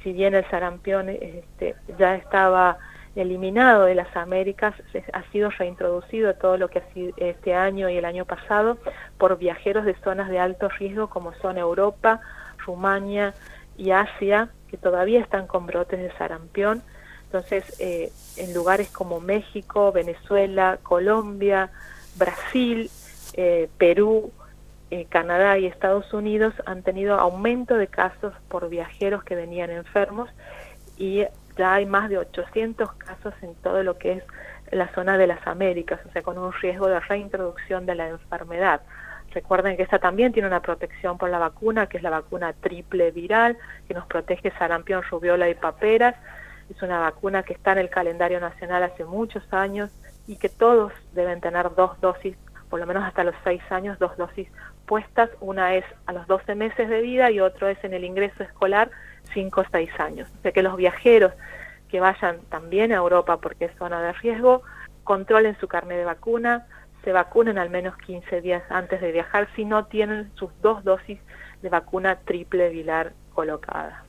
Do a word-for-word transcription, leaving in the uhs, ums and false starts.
si bien el sarampión este, ya estaba eliminado de las Américas, ha sido reintroducido todo lo que ha sido este año y el año pasado por viajeros de zonas de alto riesgo como son Europa, Rumania y Asia, que todavía están con brotes de sarampión. Entonces, eh, en lugares como México, Venezuela, Colombia, Brasil, eh, Perú, eh, Canadá y Estados Unidos han tenido aumento de casos por viajeros que venían enfermos, y ya hay más de ochocientos casos en todo lo que es la zona de las Américas, o sea, con un riesgo de reintroducción de la enfermedad. Recuerden que esta también tiene una protección por la vacuna, que es la vacuna triple viral, que nos protege sarampión, rubiola y paperas. Es una vacuna que está en el calendario nacional hace muchos años y que todos deben tener dos dosis, por lo menos hasta los seis años, dos dosis puestas. Una es a los doce meses de vida y otro es en el ingreso escolar, cinco o seis años. O sea que los viajeros que vayan también a Europa, porque es zona de riesgo, controlen su carnet de vacuna, se vacunen al menos quince días antes de viajar si no tienen sus dos dosis de vacuna triple viral colocadas.